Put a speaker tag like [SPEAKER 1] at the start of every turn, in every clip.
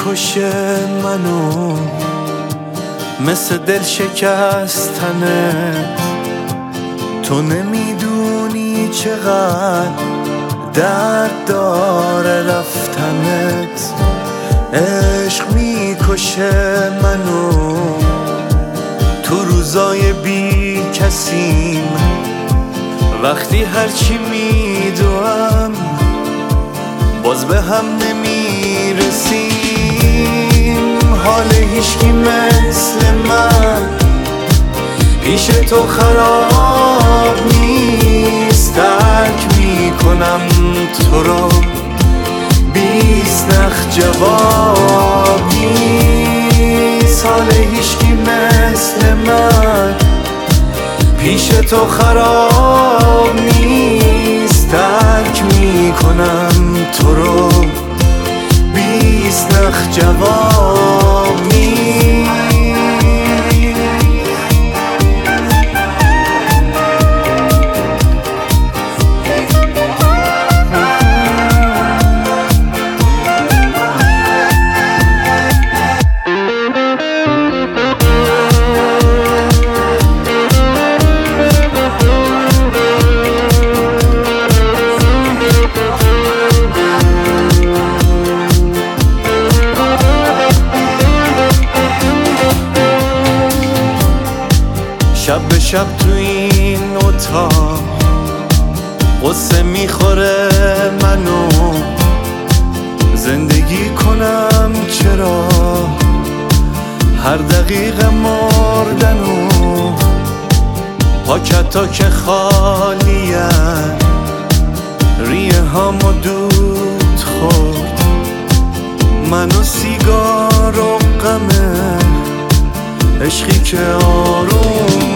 [SPEAKER 1] میکشه منو مثل دل شکستنت. تو نمیدونی چقدر درد داره رفتنت. عشق میکشه منو تو روزای بی کسیم، وقتی هرچی میدوام باز به هم نمیرسیم. حال هیچکی مثل من پیش تو خراب نیست. درک میکنم تو رو، بیست نخ جواب نیست. حال هیچکی مثل من پیش تو خراب نیست. درک میکنم تو رو، بیست نخ جواب نیست. شب به شب تو این اتاق قصه میخوره منو. زندگی کنم چرا هر دقیقه مردنو. پاکتا که خالیه ریه هامو دود خورد. منو سیگار و غمه عشقی که آروم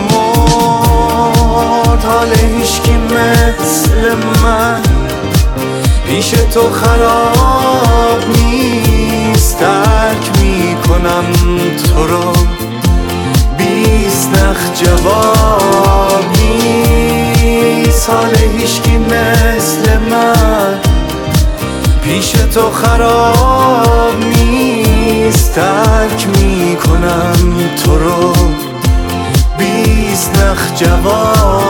[SPEAKER 1] مرد. حال هیچکی مثل من پیش تو خراب نیست. درک میکنم تو رو، بیست نخ جواب نیست. حال هیچکی مثل من پیش تو خراب نیست. درک میکنم تو رو، بیست نخ جواب